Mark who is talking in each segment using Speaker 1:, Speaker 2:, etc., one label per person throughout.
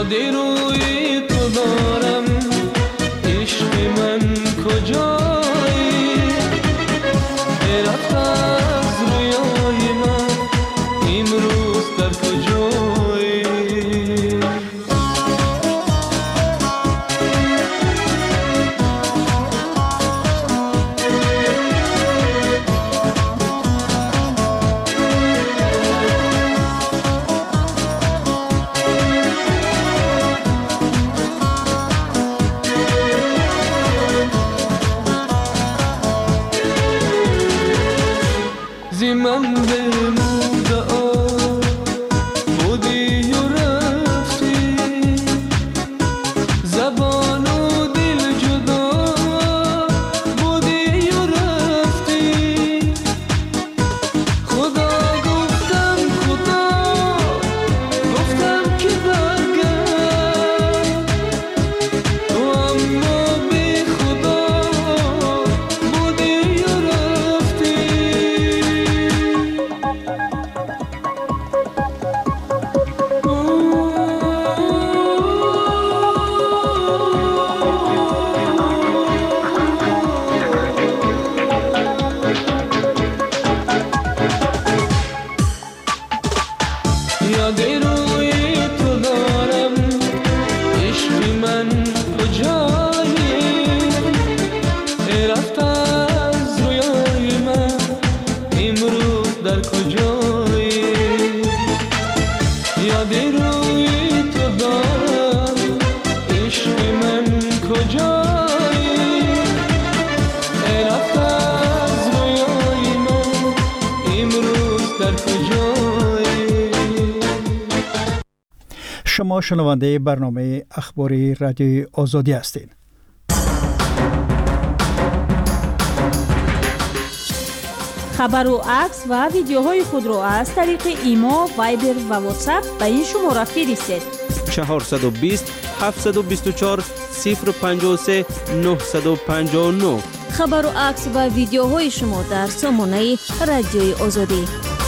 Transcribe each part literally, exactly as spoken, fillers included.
Speaker 1: دیروی تو دارم عشق من کجایی رفت از رویای من امروز در کجایی من بموده آه بودی و رفتی زبان و دل جدا بودی و رفتی خدا گفتم خدا گفتم که برگرد تو اما بی خدا بودی و رفتی یادی روی تو دارم عشق من کجایی رفت از رویای من امروز در کجایی یادی روی تو دارم عشق من کجایی رفت از رویای من امروز در کجایی.
Speaker 2: شما شنونده برنامه اخباری رادیو آزادی هستید.
Speaker 3: خبر و عکس و ویدیوهای خود را از طریق ایما، وایبر و واتساپ به این شماره فرستید.
Speaker 4: چهارصد و بیست هفتصد و بیست و چهار صفر پنجاه و سه نهصد و پنجاه و نه.
Speaker 3: خبر و عکس و ویدیوهای شما در سامانه رادیوی آزادی.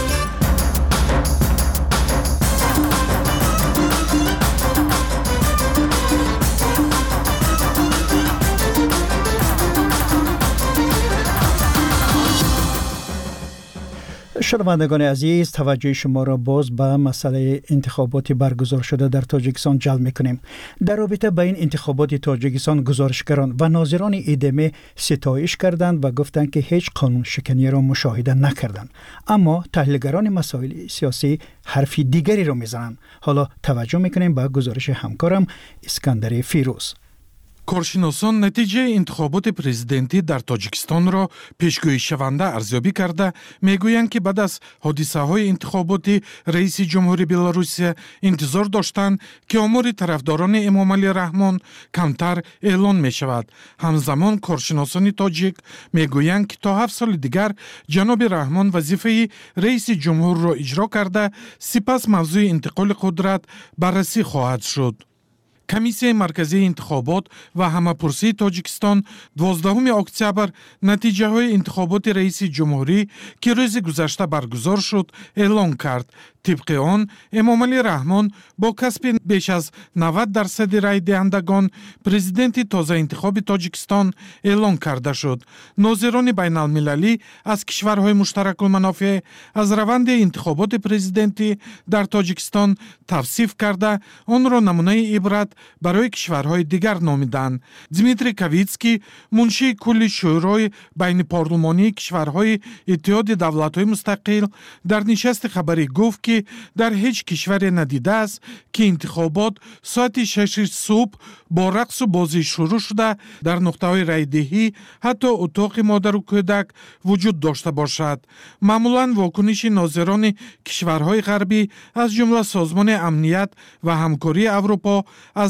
Speaker 2: شنوندگان عزیز، توجه شما را باز به مسئله انتخاباتی برگزار شده در تاجیکستان جلب می‌کنیم. در رابطه با این انتخابات تاجیکستان گزارشگران و ناظران ایدمه ستایش کردند و گفتند که هیچ قانون شکنی را مشاهده نکردند. اما تحلیلگران مسائل سیاسی حرف دیگری را می‌زنند. حالا توجه می‌کنیم به گزارش همکارم اسکندر فیروز.
Speaker 5: کارشناسان نتیجه انتخابات پرزیدنتی در تاجیکستان را پیشگویی شونده ارزیابی کرده میگویند که بعد از حادثه های انتخاباتی رئیس جمهوری بلاروسیه انتظار داشتند که آمار طرفداران امامعلی رحمان کمتر اعلان می شود. همزمان کارشناسان تاجیک میگویند که تا هفت سال دیگر جناب رحمان وظیفه رئیس جمهور را اجرا کرده سپس موضوع انتقال قدرت بررسی خواهد شد. کمیسیه مرکزی انتخابات و همه‌پرسی تاجیکستان دوازدهم اکتبر نتیجه های انتخابات رئیس جمهوری که روز گذشته برگزار شد اعلان کرد. طبق آن امامعلی رحمان با کسب بیش از نود درصد رای دهندگان پرزیدنت تازه انتخاب تاجیکستان اعلان کرده شد. ناظران بین المللی از کشورهای مشترک المنافع از روند انتخابات پرزیدنتی در تاجیکستان توصیف کرده آن را نمونه عبرت برای کشورهای دیگر نامیدند. دمیتری کویتسکی منشی کل شورای بین پارلمانی کشورهای اتحاد دولت‌های مستقل در نشست خبری گفت که در هیچ کشور ندیده است که انتخابات ساعت شش صبح با رقص و بازی شروع شده در نقطه‌های رایدهی حتی اتاق مادر و کودک وجود داشته باشد. معمولاً واکنش ناظران کشورهای غربی از جمله سازمان امنیت و همکاری اروپا از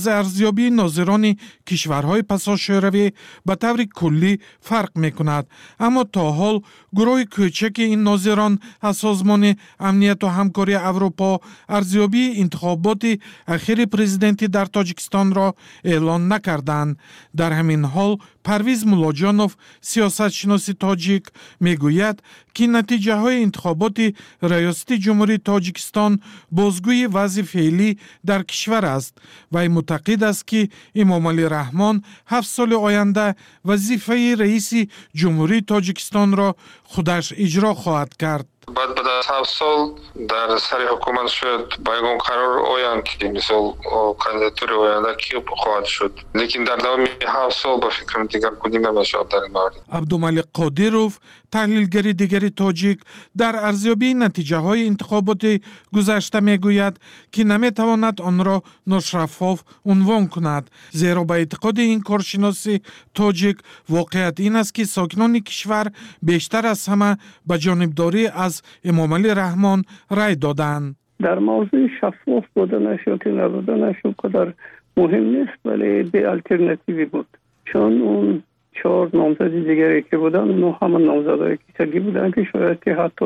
Speaker 5: از ارزیابی ناظران کشورهای پساشوروی به طور کلی فرق میکند. اما تا حال گروه کوچک این ناظران از سازمان امنیت و همکاری اروپا ارزیابی انتخابات اخیر پرزیدنتی در تاجیکستان را اعلان نکردند. در همین حال پرویز مولاجانوف سیاستشناس تاجیک میگوید که نتیجه های انتخابات ریاستی جمهوری تاجیکستان بازگوی وضع فعلی در کشور است و معتقد است که امامعلی رحمان هفت سال آینده وظیفه رئیس جمهوری تاجیکستان را خودش اجرا خواهد کرد.
Speaker 6: بعد بعد از هفت سال در سر حکومت شد بایگان قرار آیند که مثال کاندیداتور آینده کی خواهد شد، لیکن در دوام هفت سال با فکرم دیگر کدی نمیشود در این مورد.
Speaker 5: عبدالملک قادروف تحلیلگر دیگری تاجیک در ارزیابی نتیجه های انتخابات گذشته میگوید که نمیتواند آن را ناشفاف عنوان کند، زیرا به اعتقاد این کارشناس تاجیک واقعیت این است که ساکنان کشور بیشتر از همه به جانبداری از امامعلی رحمان رای دادند.
Speaker 7: در موضوع شفاف بودنش یا که نبودنش قدر مهم نیست، ولی به الटरनेटिव بود، چون اون چهار نامزد دیگری که بودن اونها همه نامزدهای کیسگی بودن که شاید که حتی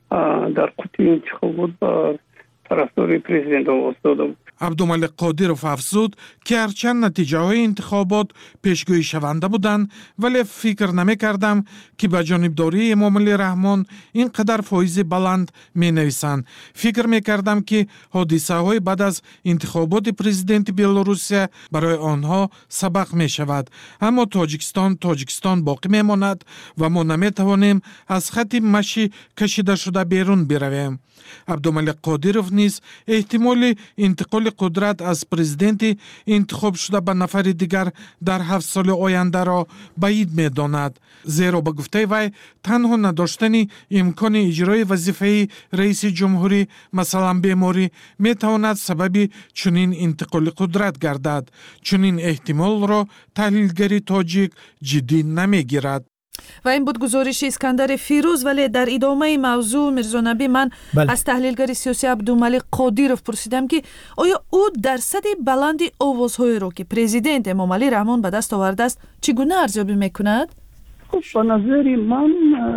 Speaker 7: در قطعی انتخاب بود با طرفداری پرزیدنت آواز داده بود.
Speaker 5: عبدالملک قادروف افزود که هرچند نتیجه های انتخابات پیشگویی شونده بودند، ولی فکر نمی کردم که به جانبداری امامعلی رحمان اینقدر فایز بلند می نویسند. فکر می کردم که حادثه های بعد از انتخابات پرزیدنت بلاروسیه برای آنها سبق می شود. اما تاجیکستان تاجیکستان باقی می ماند و ما نمی توانیم از خط مشی کشیده شده بیرون برویم. عبدالملک قادروف نیز احتمال انتقال قدرت از پرزیدنت انتخاب شده به نفر دیگر در هفت سال آینده را بعید می داند، زیرا به گفته وی تنها نداشتن امکان اجرای وظیفه رئیس جمهوری مثلا بیماری می تواند سبب چنین انتقال قدرت گردد. چنین احتمال را تحلیلگر تاجیک جدی نمی گیرد.
Speaker 8: و این بود گزارش اسکندر فیروز. ولی در ادامه موضوع میرزا نبی من بله. از تحلیلگر سیاسی عبدالملک قادروف پرسیدم که آیا او درصد بلند آوازهای را که پرزیدنت امامعلی رحمان به دست آورده است چگونه ارزیابی میکند؟
Speaker 7: خب به نظر من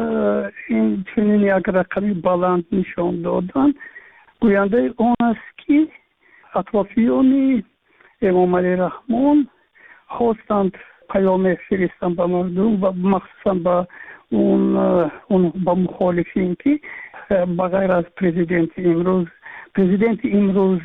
Speaker 7: این چنین یک رقم بلند نشان دادن گوینده آن است که اطرافیان امامعلی رحمان خواستند پیام فرستن به مردم و مخصوصا به اون اون با مخالفین که بغیر از پرزیدنت امروز پرزیدنت امروز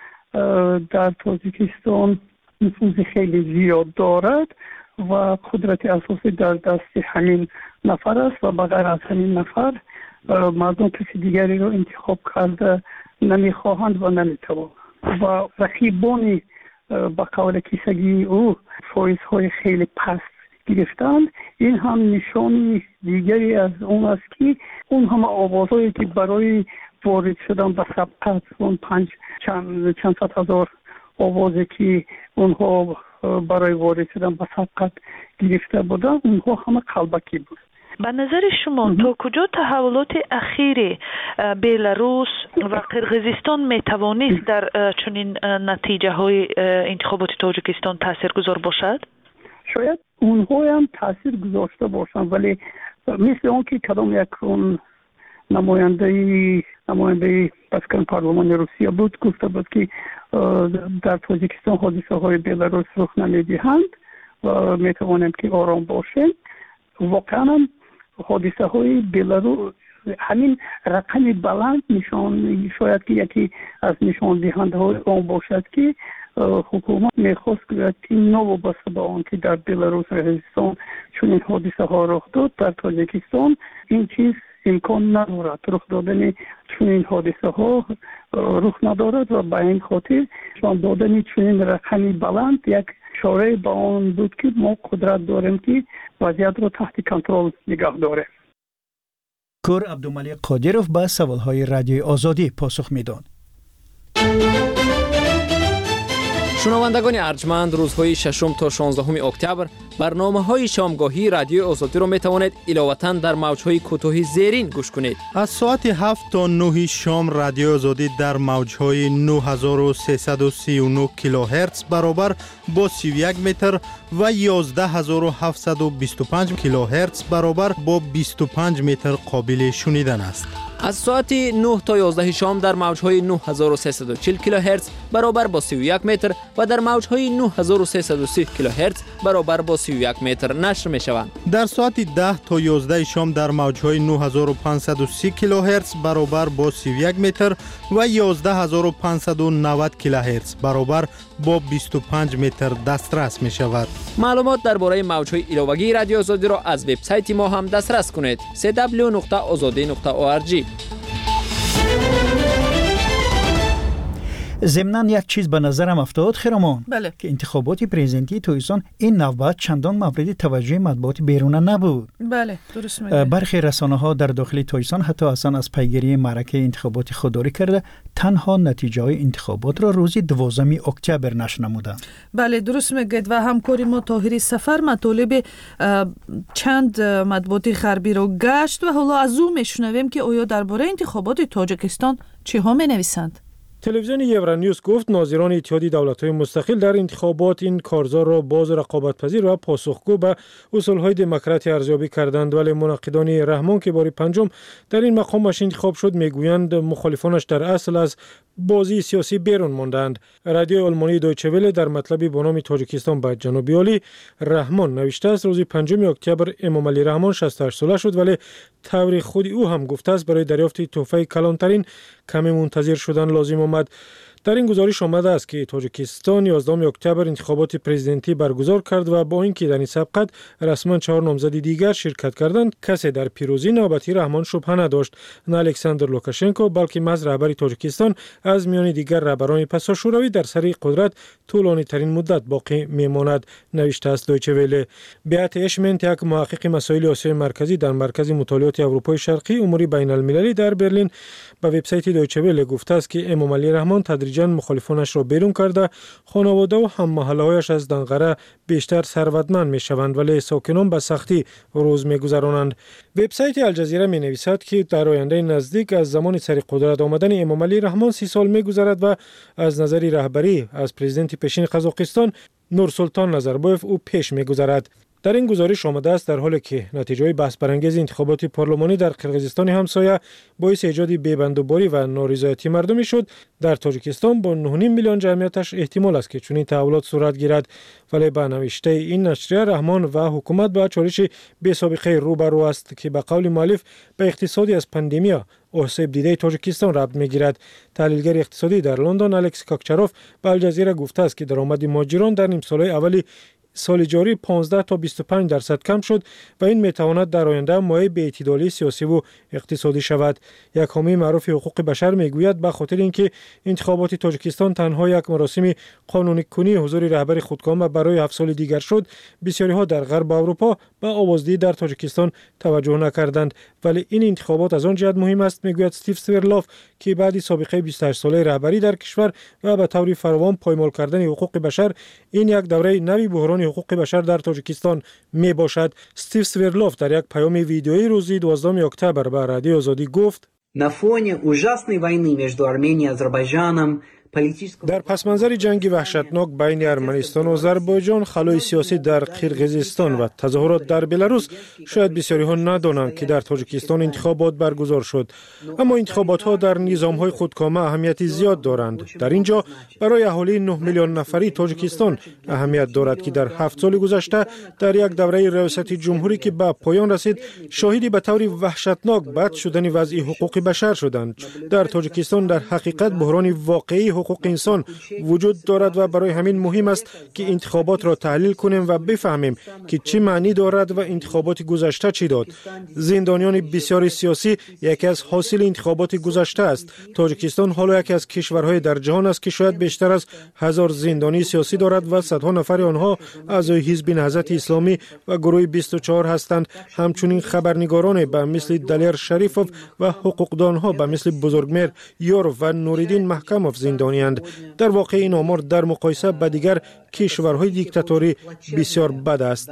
Speaker 7: در تاجیکستان نفوذ خیلی زیاد دارد و قدرت اساسی در دست همین نفر است و بغیر از همین نفر مردم کسی دیگری رو انتخاب کرده نمیخواهند و نمیتوانند و رقیبانی با قول کیسگی او فایزهای خیلی پست گرفتند. این هم نشانی دیگری از اون است که اون همه آوازهایی که برای وارد شدن به سبقت اون پنج چند چند صد هزار آوازی که اونها برای وارد شدن به سبقت گرفته بودن اونها همه قلبکی بود.
Speaker 9: به نظر شما تا کجا تحولات اخیر بلاروس و قرقیزستان می توانست در چنین نتیجه های انتخابات تاجیکستان تاثیرگذار باشد؟
Speaker 7: شاید اونها هم تاثیر گذاشته باشند، ولی مثل اون که کدام یک اون نماینده نماینده بسکن پارلمان روسیه بود گفته بود که در تاجیکستان حادثه های بلاروس رخ نمیدهند و می توانیم که آرام باشیم. واقعا حادثه های بلاروس همین رقم بلند نشان شاید که یکی از نشان دهنده های آن باشد که حکومت میخواست که نوابسته به آن که در بلاروس و قرقیزستان چون حادثه ها رخ داد در تاجیکستان این چیز امکان ندارد، رخ دادن چنین حادثه ها رخ ندارد و به این خاطر نشان دادن چنین رقم بلند یک اشاره به آن بود که ما قدرت داریم که وضعیت را تحت کنترل نگه داریم.
Speaker 2: کور عبدالملک قادروف به سوالهای رادیوی آزادی پاسخ میداد.
Speaker 10: شنوندگان ارجمند، روزهای ششم تا شانزدهم اکتبر برنامه‌های شامگاهی رادیو آزادی را می‌توانید علاوه‌اً در موج‌های کوتاه زیرین گوش کنید.
Speaker 11: از ساعت هفت تا نه شام رادیو آزادی در موج‌های نه هزار و سیصد و سی و نه کیلوهرتز برابر با سی و یک متر و یازده هزار و هفتصد و بیست و پنج کیلوهرتز برابر با بیست و پنج متر قابل شنیدن است.
Speaker 10: از ساعت نه تا یازده شام در موج‌های نه هزار و سیصد و چهل کیلوهرتز برابر با سی و یک متر و در موج‌های نه هزار و سیصد و سی کیلوهرتز برابر با سی و یک متر نشر می‌شوند.
Speaker 11: در ساعت ده تا یازده شام در موج‌های نه هزار و پانصد و سی کیلوهرتز برابر با سی و یک متر و یازده هزار و پانصد و نود کیلوهرتز برابر با بیست و پنج متر دسترس می‌شود.
Speaker 10: معلومات درباره موج‌های علاوه‌ای رادیو آزادی را از وبسایت ما هم دسترس کنید: دبلیو دبلیو دبلیو نقطه آزادی نقطه او آر جی.
Speaker 2: ضمناً یک چیز به نظرم افتاد خیرمان،
Speaker 8: بله.
Speaker 2: که انتخابات پرزیدنتی تویسان این نوبت چندان مورد توجه مطبوعات بیرونه نبود.
Speaker 8: بله درست میگه.
Speaker 2: برخی رسانه‌ها در داخل تویسان حتی اصلا از پیگیری معرکه انتخاباتی خودداری کرده، تنها نتیجه های انتخابات را روز دوازدهم اکتبر نشر نمودند.
Speaker 8: بله درست میگید و همکاری ما طاهری سفر مطالب چند مطبوعات غربی رو گشت و حالا از او میشنویم که آیا درباره انتخابات تاجیکستان چی ها مینویسند.
Speaker 12: تلویزیون یورانیوز گفت ناظران اتحادیه دولت‌های مستقل در انتخابات این کارزار را باز رقابت‌پذیر و پاسخگو به اصول‌های دموکراتی ارزیابی کردند، ولی مناقدان رحمان که بار پنجم در این مقامش انتخاب شد میگویند مخالفانش در اصل از بازی سیاسی بیرون ماندند. رادیو آلمانی دویچه وله در مطلبی با نام تاجیکستان به جنوب عالی رحمان نوشته است روز پنجم اکتبر امام علی رحمان شصت و هشت ساله شد، ولی طور خود او هم گفته است برای دریافت تحفه کلانترین کمی منتظر شدن لازم آمد. در این گزارش آمده است که تاجیکستان یازدهم اکتبر انتخابات پرزیدنتی برگزار کرد و با اینکه در این سبقت رسما چهار نامزد دیگر شرکت کردند، کسی در پیروزی نوبتی رحمان شبهه نداشت. نه الکساندر لوکاشنکو بلکه محض رهبر تاجیکستان از میان دیگر رهبران پساشوروی در سر قدرت طولانی ترین مدت باقی میماند، نوشته است دویچه وله. بیات اشمنت یک محقق مسائل آسیای مرکزی در مرکز مطالعات اروپای شرقی امور بین المللی در برلین به وبسایت دویچه وله گفته است که امام علی رحمان تدریجاً مخالفانش را بیرون کرده، خانواده و هم محله‌هایش از دنقره بیشتر ثروتمند می‌شوند ولی ساکنان به سختی روز می‌گذرانند. وبسایت الجزیره می‌نویسد که در آینده نزدیک از زمان سر قدرت آمدن امام علی رحمان سی سال می‌گذرد و از نظر رهبری از پرزیدنت پیشین قزاقستان نورسلطان نظربایف او پیش می‌گذرد. در این گزارش آمده است در حالی که نتیجه بحث برانگیز انتخابات پارلمانی در قرقیزستان همسایه باعث ایجاد بی‌بندوباری و نارضایتی مردمی شد، در تاجیکستان با نه و نیم میلیون جمعیتش احتمال است که چنین تحولات صورت گیرد، ولی به نوشته این نشریه رحمان و حکومت با چالش بی سابقه روبرو است که به قول مؤلف به اقتصادی از پاندمیا آسیب دیده تاجیکستان ربط میگیرد. تحلیلگر اقتصادی در لندن الکس کاکچاروف به الجزیره گفته است که درآمد مهاجران در نیم ساله اولی سال جاری پانزده تا بیست و پنج درصد کم شد و این میتواند در آینده مایه به اعتدال سیاسی و اقتصادی شود. یک حامی معروف حقوق بشر میگوید به خاطر اینکه انتخابات تاجیکستان تنها یک مراسم قانونی کنی حضور رهبر خودکام برای هفت سال دیگر شد، بسیاری ها در غرب اروپا به آوازدهی در تاجیکستان توجه نکردند، ولی این انتخابات از آن جهت مهم است میگوید استیو سویرلوف که بعد سابقه بیست و هشت ساله رهبری در کشور و به طور فراوان پایمال کردن حقوق بشر این یک دوره نوی بحران حقوق بشر در تاجیکستان می باشد. استیو سویرلوف در یک پیام ویدیویی روز دوازدهم اکتبر به رادیو آزادی گفت:
Speaker 13: На фоне ужасной войны между Арменией и Азербайджаном
Speaker 12: در پس منظر جنگ وحشتناک بین ارمنستان و آذربایجان، خلای سیاسی در قرقیزستان و تظاهرات در بلاروس، شاید بسیاری ها ندانند که در تاجیکستان انتخابات برگزار شد، اما انتخابات ها در نظام های خودکامه اهمیتی زیاد دارند. در اینجا برای اهالی نه میلیون نفری تاجیکستان اهمیت دارد که در هفت سال گذشته در یک دوره ریاست جمهوری که به پایان رسید شاهدی به طور وحشتناک بد شدن وضع حقوق بشر شدند. در تاجیکستان در حقیقت بحران واقعی حقوق انسان وجود دارد و برای همین مهم است که انتخابات را تحلیل کنیم و بفهمیم که چه معنی دارد و انتخابات گذشته چی داد. زندانیان بسیار سیاسی یکی از حاصل انتخابات گذشته است. تاجیکستان حالا یکی از کشورهای در جهان است که شاید بیشتر از هزار زندانی سیاسی دارد و صدها نفر آنها اعضای حزب نهضت اسلامی و گروه بیست و چهار هستند. همچنین خبرنگاران به مثل دلیر شریفوف و حقوقدانها به مثل بزرگمیر یورف و نوریدین محکموف زندانی میدانند. در واقع این آمار در مقایسه با دیگر کشورهای دیکتاتوری بسیار بد است.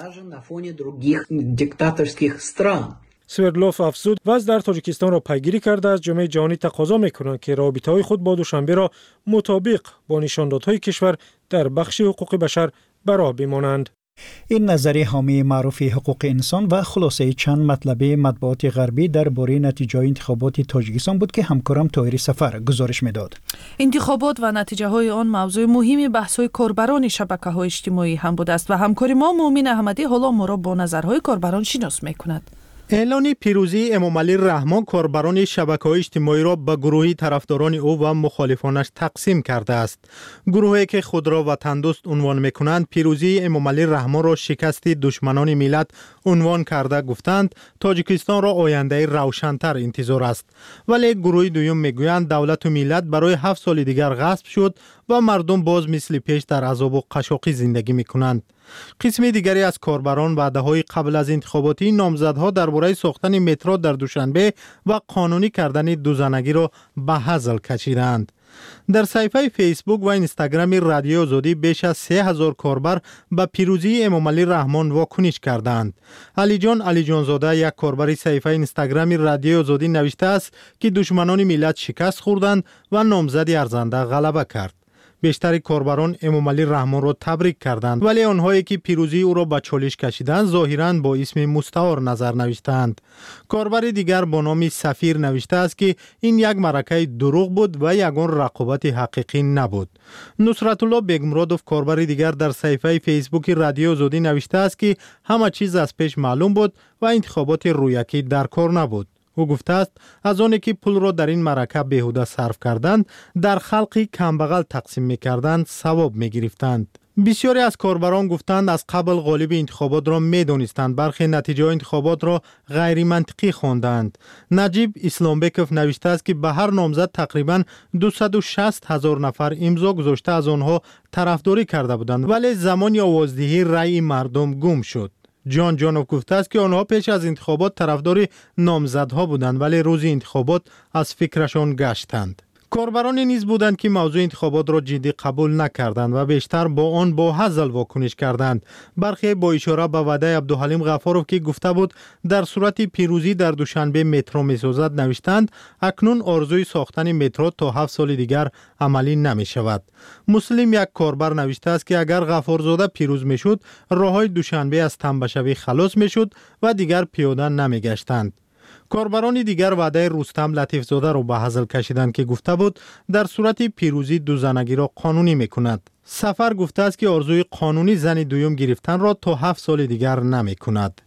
Speaker 12: سوردلوف افزود وضع در تاجیکستان را پیگیری کرده از جامعه جهانی تقاضا می‌کنند که رابطه‌های خود با دوشنبه را مطابق با نشاندادهای کشور در بخش حقوق بشر براه بمانند.
Speaker 2: این نظریه حامی معروفی حقوق انسان و خلاصه چند مطلبه مطبوعات غربی درباره نتیجه انتخابات تاجیکستان بود که همکارم طاهری سفر گزارش میداد.
Speaker 8: انتخابات و نتیجه های آن موضوع مهمی بحث های کاربران شبکه‌های اجتماعی هم بوده است و همکار ما مومن احمدی حالا ما را با نظرهای کاربران شناس می‌کند.
Speaker 11: اعلان پیروزی امام علی رحمان کاربران شبکه‌های اجتماعی را به گروهی طرفداران او و مخالفانش تقسیم کرده است. گروهی که خود را وطن دوست عنوان می‌کنند پیروزی امام علی رحمان را شکست دشمنان ملت عنوان کرده گفتند تاجیکستان را آینده روشن‌تر انتظار است. ولی گروه دوم میگویند دولت و ملت برای هفت سال دیگر غصب شد و مردم باز مثل پیش در عذاب و قشاقی زندگی می‌کنند. قسم دیگری از کاربران وعده‌های قبل از انتخاباتی نامزدها درباره ساختن مترو در دوشنبه و قانونی کردن دوزنگی را به هزل کشیدند. در صفحه فیسبوک و اینستاگرام رادیو آزادی بیش از سه هزار کاربر به پیروزی امام علی رحمان واکنش کردند. علی جان علی جان زاده یک کاربر صفحه اینستاگرام رادیو آزادی نوشته است که دشمنان ملت شکست خوردند و نامزد ارزنده غلبه کرد. بیشتر کاربران امام علی رحمان را تبریک کردند ولی آنهایی که پیروزی او را به چالش کشیدند ظاهراً با اسم مستعار نظر نوشتند. کاربر دیگر با نام سفیر نوشته است که این یک معرکه دروغ بود و یگان رقابت حقیقی نبود. نصرت الله بیگمرادوف کاربر دیگر در صفحه فیسبوک رادیو آزادی نوشته است که همه چیز از پیش معلوم بود و انتخابات رویکی در کار نبود. او گفته است از آنی که پول را در این معرکه بیهوده صرف کردند در خلقی کمبغل تقسیم می‌کردند ثواب می‌گرفتند. بسیاری از کاربران گفتند از قبل غالب انتخابات را می‌دانستند، برخی نتیجه انتخابات را غیر منطقی خواندند. نجیب اسلامبکوف نوشته است که به هر نامزد تقریباً دویست و شصت هزار نفر امضا گذاشته از آنها طرفداری کرده بودند ولی زمان آوازدهی رأی مردم گم شد. جان جانوف گفته است که آنها پیش از انتخابات طرفدار نامزدها بودند ولی روز انتخابات از فکرشان گشتند. کاربران نیز بودند که موضوع انتخابات را جدی قبول نکردند و بیشتر با آن با هزل واکنش کردند. برخی با اشاره به وعده عبدالحلیم غفارов که گفته بود در صورت پیروزی در دوشنبه مترو می‌سازد نوشتند اکنون آرزوی ساختن مترو تا هفت سال دیگر عملی نمی شود. مسلم یک کاربر نوشته است که اگر غفارزاده پیروز میشد راههای دوشنبه از تنبشوی خلاص میشد و دیگر پیاده نمی گشتند. کاربران دیگر وعده رستم لطیفزاده را به هزل کشیدند که گفته بود در صورت پیروزی دوزنگی را قانونی میکند. سفر گفته است که آرزوی قانونی زن دوم گرفتن را تا هفت سال دیگر نمی کند.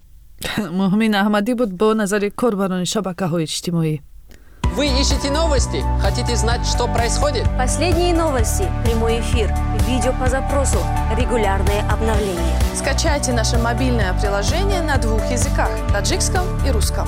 Speaker 8: مومن احمدی بود با نظر کاربران шабакаҳои اجتماعی.
Speaker 10: Вы ищете новости? Хотите знать, что происходит?
Speaker 14: Последние новости, прямой эфир, видео по запросу, регулярные обновления.
Speaker 15: Скачайте наше мобильное приложение на двух языках – таджикском и русском.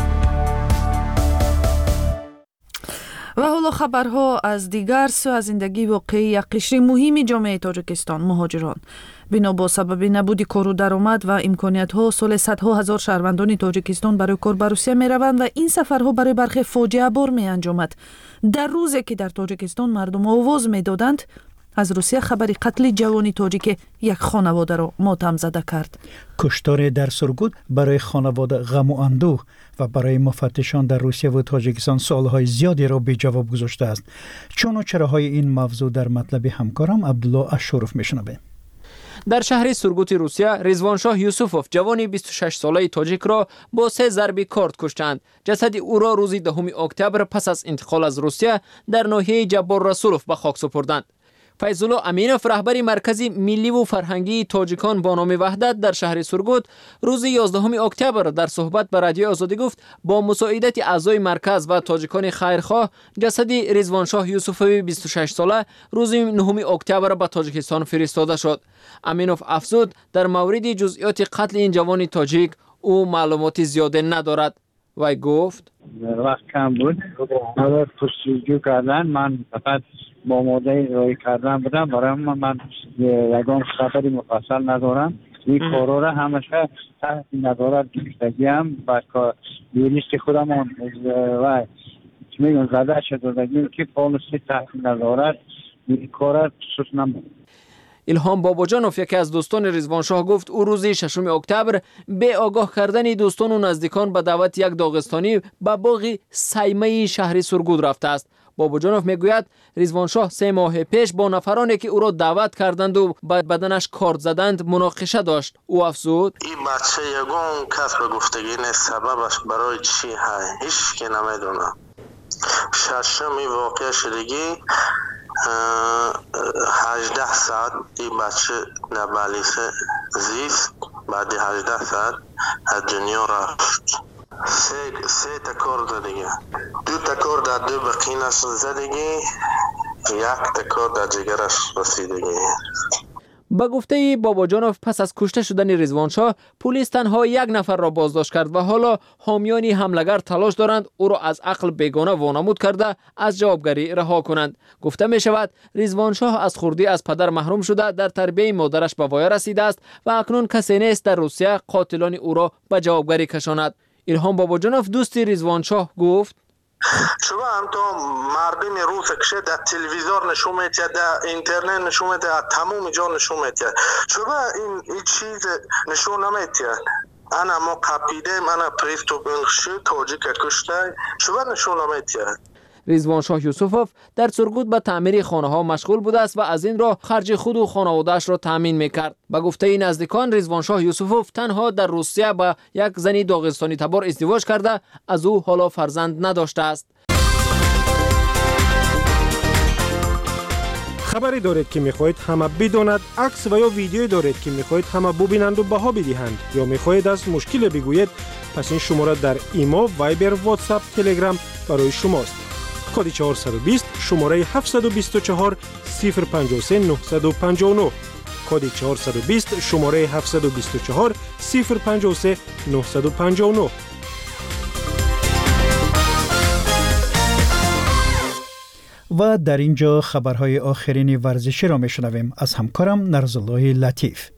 Speaker 8: و حالا خبرها از دیگر سو از زندگی واقعی یک قشر مهمی جامعه تاجیکستان مهاجران. بنا با سبب نبود کار و درآمد و امکانیت ها سال صدها هزار شهروندان تاجیکستان برای کار به روسیه می روند و این سفرها برای برخی فاجعه بار می انجامد. در روزی که در تاجیکستان مردم آواز می دادند از روسیه خبری قتل جوانی تاجیک یک خانواده را ماتم زده کرد.
Speaker 2: کشتار در سرگود برای خانواده غم و اندوه و برای مفتشان در روسیه و تاجیکستان سوالهای زیادی را بی جواب گذاشته است. چون و چراهای این موضوع در مطلب همکارم عبدالله اشروف میشنوه.
Speaker 10: در شهر سرگوت روسیه رضوانشاه یوسفوف جوانی بیست و شش ساله تاجیک را با سه ضربه کارد کشتند. جسد او را روز دهم اکتبر پس از انتقال از روسیه در ناحیه جبار رسولوف به خاک سپردند. فیض‌الله امینوف رهبر مرکز ملی و فرهنگی تاجیکان با نام وحدت در شهر سرگوت روز یازدهم اکتبر در صحبت به رادیو آزادی گفت با مساعدت اعضای مرکز و تاجیکان خیرخواه جسد رضوانشاه یوسفوی بیست و شش ساله روز نهم اکتبر به تاجیکستان فرستاده شد. امینوف افزود در مورد جزئیات قتل این جوان تاجیک او معلومات زیاده ندارد. وی گفت
Speaker 16: وقت کم بود اگر پرسجو کردن من فقط با موضوع روی کردن بودم برای من من یکم خبری مفصل ندارم. این کارا را همیشه تحت نظارت گرفتگیم و یونیست خودم و میگم زده شده که پالیسی تحت نظارت این کار سوس نمون.
Speaker 10: الهام باباجانوف یکی از دوستان رضوانشاه گفت او روز ششم اکتبر به آگاه کردن دوستان و نزدیکان به دعوت یک داغستانی به باغ سیمه شهر سرگود رفته است. باباجانوف میگوید رضوانشاه سه ماه پیش با نفرانی که او را دعوت کردند و به بدنش کارد زدند مناقشه داشت. او افزود:
Speaker 17: این بچه یگان کس به گفتگی نیست، سببش برای چی های هیچ که نمیدونه. ششم واقع شدگی هجده ساعت این بچه نبالیسه زیست، بعد هجده ساعت از دنیا رفت. سه سه تکار زدگی، دو تکار در دو بقینش زدگی، یک تکار در جگرش رسیدگی.
Speaker 10: با گفته باباجانوف پس از کشته شدن رضوانشاه پلیس تنها یک نفر را بازداشت کرد و حالا حامیان حمله‌گر تلاش دارند او را از عقل بیگانه وانمود کرده از جوابگری رها کنند. گفته می شود رضوانشاه از خردی از پدر محروم شده در تربیت مادرش به وای رسیده است و اکنون کسی نیست در روسیه قاتلان او را به جوابگری کشاند. الهام باباجانوف دوست رضوانشاه گفت:
Speaker 17: چرا هم تو مردم روس که در تلویزیون نشون میده، در اینترنت نشون میده، تمام جا نشون میده، چرا این این چیز نشون نمیده؟ انا ما قپیده من پریستو بنخشی تاجیک کشته، چرا نشون نمیده؟
Speaker 10: رضوانشاه یوسفوف در سرگود به تعمیر خانه ها مشغول بوده است و از این راه خرج خود و خانواده‌اش را تامین میکرد. به گفته نزدیکان رضوانشاه یوسفوف تنها در روسیه با یک زنی داغستانی تبار ازدواج کرده، از او حالا فرزند نداشته است.
Speaker 12: خبری دارید که میخواهید همه بداند، عکس و یا ویدیویی دارید که میخواهید همه ببینند و بها بدهند، یا میخواهید از مشکل بگویید، پس این شماره در ایما، وایبر، واتساپ، تلگرام برای شماست. کد چهارصد و بیست شماره هفتصد و بیست و چهار صفر پنجاه و سه نهصد و پنجاه و نه. کد چهارصد و بیست شماره هفتصد و بیست و چهار صفر پنجاه و سه نهصد و پنجاه و نه.
Speaker 2: و در اینجا خبرهای آخرین ورزشی را میشنویم از همکارم نرزالله لطیف.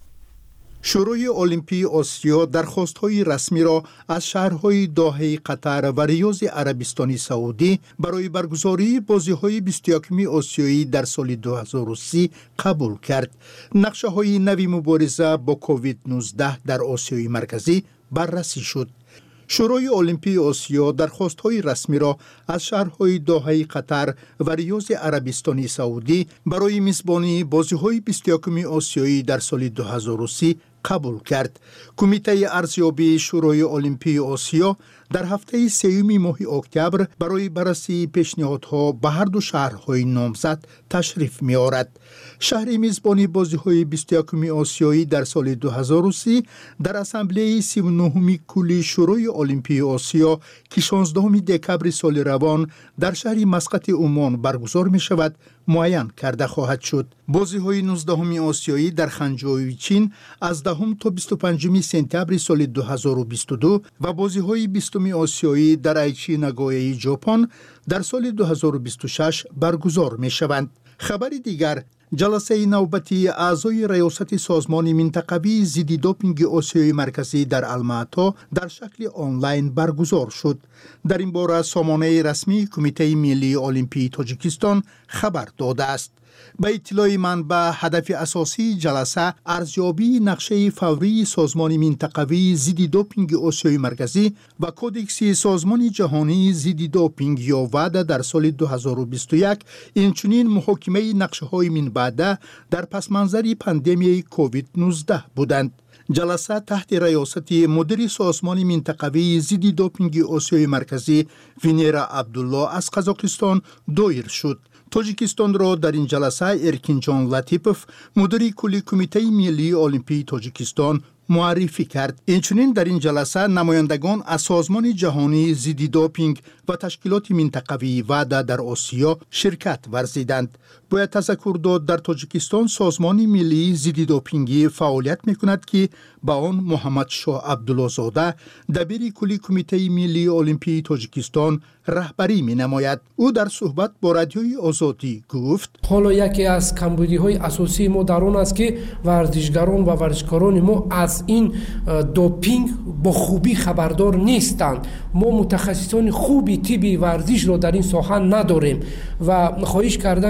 Speaker 18: شورای المپی آسیا درخواست‌های رسمی را از شهرهای دوحه قطر و ریاض عربستان سعودی برای برگزاری بازی‌های بیست و یکم آسیایی در سال دو هزار و سی قبول کرد. نقشه‌های نوی مبارزه با کووید نوزده در آسیای مرکزی بررسی شد. شورای المپی آسیا درخواست‌های رسمی را از شهرهای دوحه قطر و ریاض عربستان سعودی برای میزبانی بازی‌های بیست و یکم آسیایی در سال دو هزار و سی قبول کرد. کمیته ارزیابی شورای المپی آسیا در هفته سوم ماه اکتبر برای بررسی پیشنهادها به هر دو شهرهای نامزد تشریف می‌آورد. شهر میزبانی بازی‌های بیست و یکم آسیایی در سال دو هزار و سی در اسامبله سی و نهم کل شورای المپی آسیا که شانزدهم دکبر سال روان در شهر مسقط عمان برگزار می‌شود معین کرده خواهد شد. بازی‌های نوزدهم آسیایی در خنجوی چین از دهم تا بیست و پنجم سپتامبر سال دو هزار و بیست و دو و بازی‌های بیستم آسیایی در ایچی ناگویا ژاپن در سال دو هزار و بیست و شش برگزار می‌شوند. خبر دیگر، جلسه نوبتی اعضای ریاست سازمان منطقوی ضد دوپینگ آسیای مرکزی در الماتا در شکل آنلاین برگزار شد. در این باره سامانه رسمی کمیته ملی المپی تاجیکستان خبر داده است. به اطلاع منبع هدف اساسی جلسه ارزیابی نقشه فوری سازمان منطقوی ضد دوپینگ آسیای مرکزی و کودکس سازمان جهانی ضد دوپینگ یا ودا در سال دو هزار و بیست و یک، اینچنین محاکمه نقشه‌های من بعد در پس منظر پاندمی کووید نوزده بودند. جلسه تحت ریاست مدیر سازمان منطقوی ضد دوپینگ آسیای مرکزی وینیرا عبدالله از قزاقستان دایر شد. تاجیکستان را در این جلسه ارکینجان لطیپوف مدیر کلی کمیته ملی المپی تاجیکستان معرفی کرد. اینچنین در این جلسه نمایندگان از سازمان جهانی ضد دوپینگ و تشکیلات منطقوی ودا در آسیا شرکت ورزیدند. باید تذکر داد در تاجیکستان سازمان ملی ضد دوپینگی فعالیت می‌کند که با آن محمد شاه عبدالله زاده دبیر کلی کمیته ملی المپی تاجیکستان رهبری می‌نماید. او در صحبت با رادیوی آزادی گفت:
Speaker 19: حالا یکی از کمبودی‌های اساسی ما در آن است که ورزشگران و ورزشکاران ما از این دوپینگ با خوبی خبردار نیستند. ما متخصصان خوبی طبی ورزش را در این ساحه نداریم و خواهش کردند که متخصص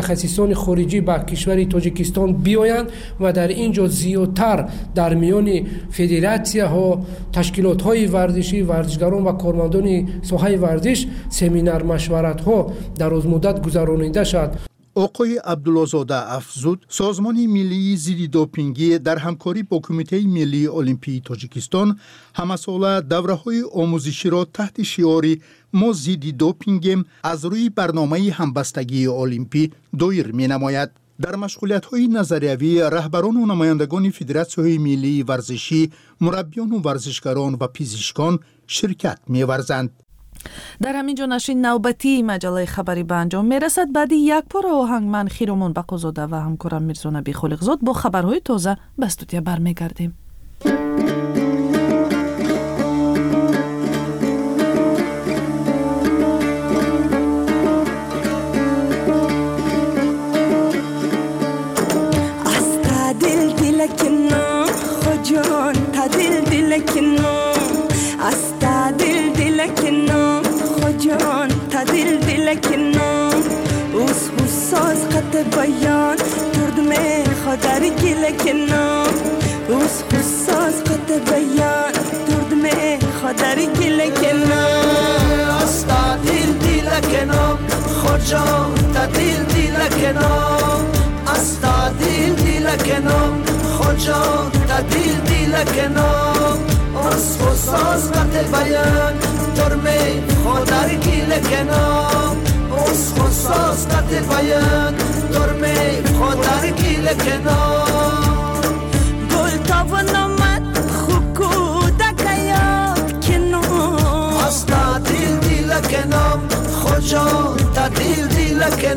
Speaker 19: متخصصان خارجی به کشور تاجیکستان بیایند و در اینجا زیادتر در میان فدراسیون ها، تشکیلات های ورزشی، ورزشگران و کارمندان ساحه ورزش سمینار مشورت ها دراز مدت گذرانیده شد.
Speaker 18: آقای عبدالله‌زاده افزود سازمان ملی ضد دوپینگی در همکاری با کمیته ملی المپی تاجیکستان همساله دوره‌های آموزشی را تحت شعار ما ضد دوپینگیم از روی برنامه همبستگی المپی دایر می‌نماید. در مشغولیت‌های نظریوی رهبران و نمایندگان فدراسیون ملی ورزشی، مربیان و ورزشکاران و پزشکان شرکت می‌ورزند.
Speaker 8: در همینجا نشین نوبتی مجله خبری به انجام میرسد. بعدی یک پاره آهنگ من خیرمان بقازاده و همکارم میرزا نبی خالقزاد با خبرهای تازه به استودیو برمیگردیم.
Speaker 20: asta dil dilekino khojon ta dil dilekino asta dil dilekino جان تا دل دل کنم اوس حساس قط بیان ترد می خدر گل کنم اوس حساس قط بیان ترد می خدر گل کنم استا دل دل کنم خجان تا دل دل کنم استا دل دل کنم خجان تا دل دل کنم اوس حساس قط بیان ترمه خودر گیل کنم اوس خصاص قط بیان ترمه خودر گیل کنم گل تاون آمد خوب کودک یاد کنم استا دیل دیل کنم خوجان تا دیل دیل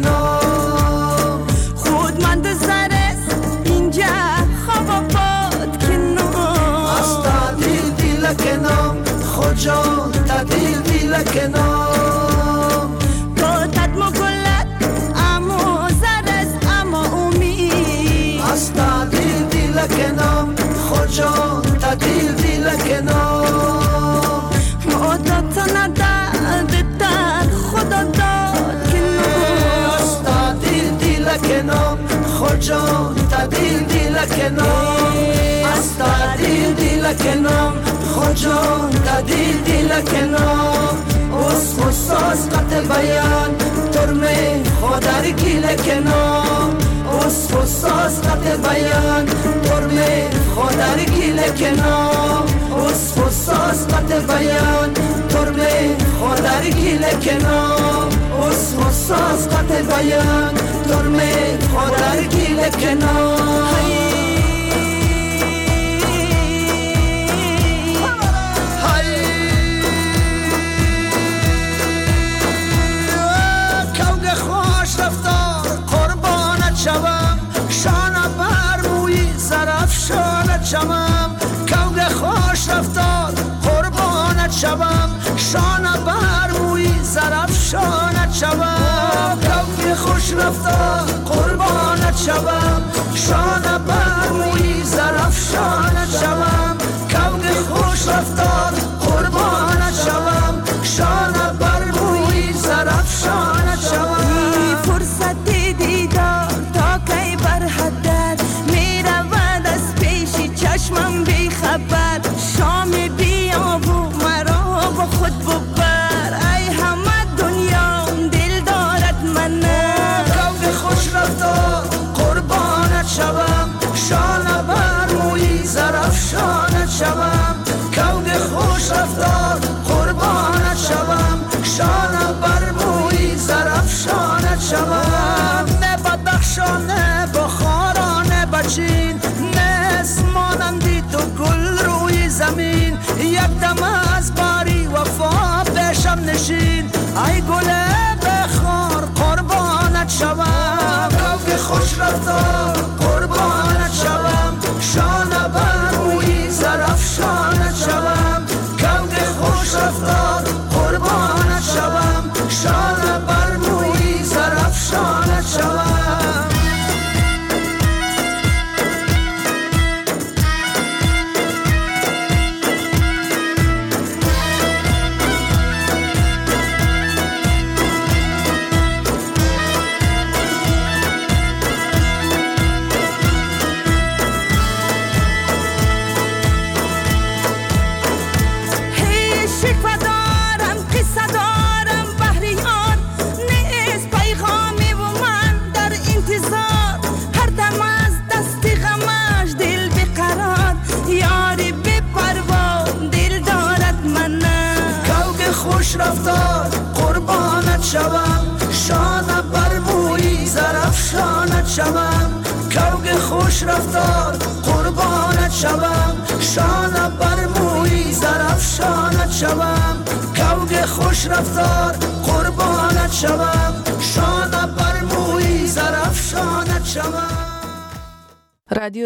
Speaker 20: کنم خود من دزرس اینجا خواب باد کنم استا دیل دیل کنم خوجان تا دیل دیل کنم گوتت مگلت اما زرز اما امید استا دیل دیل کنم خوجان تا دیل دیل کنم مادت نداد در خدا داد کنم استا دیل دیل کنم خوجان تا دیل دیل کنم استا دیل دیل کنم خوجان تا دیل دیل کنم اوس خصاص قتل بیان ترمه خودر گیل کنم اوس خصاص قتل بیان ترمه خودر گیل کنم اوس خصاص قتل بیان ترمه خودر گیل کنم اوس خصاص قتل بیان ترمه خودر گیل کنم شوم شانه بر موی زرف شانت شوم کوگ خوش رفتار قربانت شوم شانه بر موی زرف شانت شوم کوگ خوش رفتار قربانت شوم شانه بر موی زرف شانت شوم کوگ خوش رفتار قربانت شوم شانه بر موی زرف شانت شوم فرصت دیدار چشمم بی خبر شام بیا و مرا با خود ببر ای همه دنیا دل دارد من کوگ خوش رفتار قربانت شوم شانه بر موی زرف شانت شوم کوگ خوش رفتار قربانت شوم شانه بر موی زرف شانت شوم نه بدخشان نه بخارا نه بچین مانندی تو گل روی زمین یک دم از باری وفا پیشم نشین ای گل بخار قربانت شوم کوگ خوش رفتار قربانت شوم شانه بر موی زرف شانت شوم کوگ خوش رفتار قربانت شوم شانه بر موی زرف شانت شوم خوش رفتار قربانت شوم، شانه بر موی زرفشانت شوم. کوگ خوش رفتار قربانت شوم، شانه بر موی زرفشانت شوم.
Speaker 8: رادیو